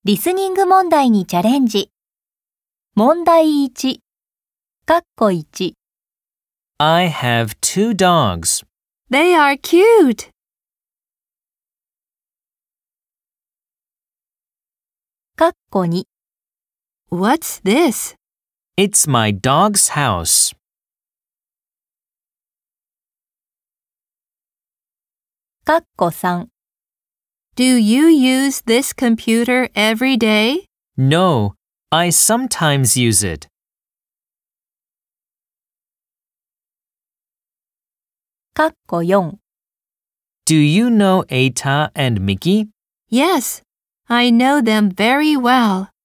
リスニング問題にチャレンジ。問題1、かっこ1。 I have 2 dogs. They are cute. かっこ2。 What's this? It's my dog's house. かっこ3。 Do you use this computer every day? No, I sometimes use it. かっこ4。 Do you know Eita and Mickey? Yes, I know them very well.